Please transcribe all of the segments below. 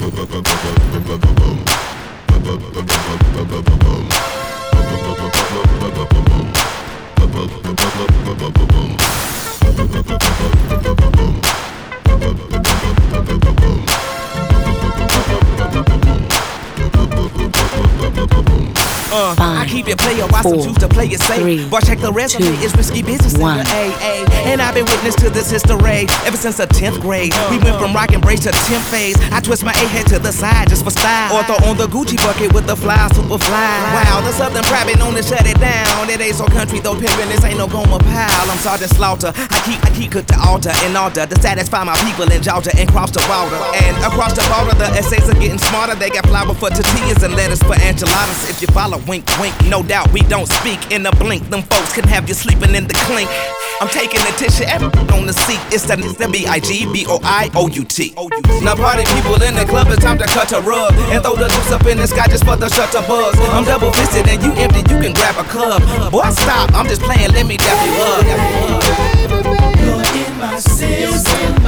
I keep it player, why some choose to play it safe? Boy, check the resume, it's risky business in the AA. And I've been witness to this history ever since the 10th grade. We went from rock and brace to 10th phase. I twist my A-head to the side just for style. Or throw on the Gucci bucket with the fly, super fly. Wow, the Southern private known to shut it down. It ain't so country though, pimpin', this ain't no Goma pile. I'm Sergeant Slaughter, I keep cook the altar in order to satisfy my people in Georgia and cross the border. And across the border, the essays are getting smarter. They got flour for tortillas and lettuce for enchiladas. If you follow, wink, wink, no doubt we don't speak in a blink. Them folks can have you sleeping in the clink. I'm taking the tissue on the seat. It's the B-I-G-B-O-I-O-U-T. Now party people in the club, it's time to cut a rug and throw the juice up in the sky just for the shutter buzz. I'm double fisted and you empty, you can grab a club. Boy, stop, I'm just playing, let me dap you up. You're in my system,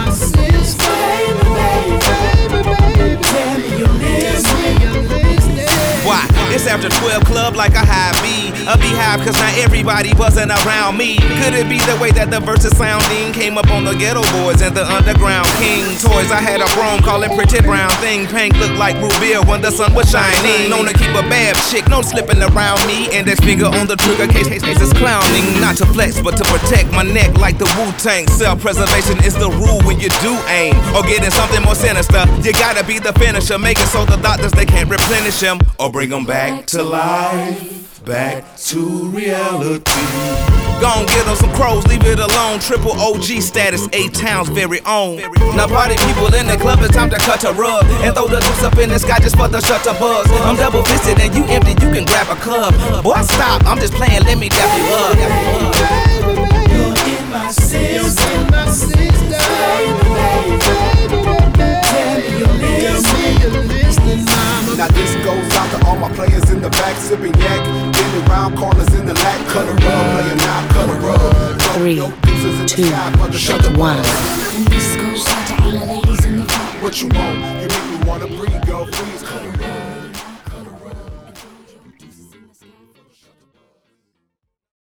baby. Tell me you're listening. Why? It's after 12 club like a high B. A beehive cause not everybody buzzing around me. Could it be the way that the verses sounding came up on the ghetto boys and the underground king toys? I had a chrome calling pretty brown thing. Pink looked like Rubia when the sun was shining. Known to keep a bad chick, no slipping around me. And that finger on the trigger case is clowning. Not to flex but to protect my neck like the Wu-Tang. Self-preservation is the rule when you do aim. Or getting something more sinister, you gotta be the finisher. Make it so the doctors they can't replenish him or bring them back to life, back to reality. Gon' get them some crows, leave it alone. Triple OG status, A-Town's very own. Now party people in the club, it's time to cut a rug and throw the juice up in the sky just for the shutter buzz. I'm double fisted and you empty, you can grab a club. Boy, stop, I'm just playing, let me dap you up. You're in my system, baby. Tell me you're listening. Now this goes out to all my players in the back, sipping yak, in the round corners in the lack, cut a rub, playing now, cut a rub. 3, 2, 1. And this goes out to all the ladies in the back. What you want? You make me wanna breathe, girl, please cut a rub.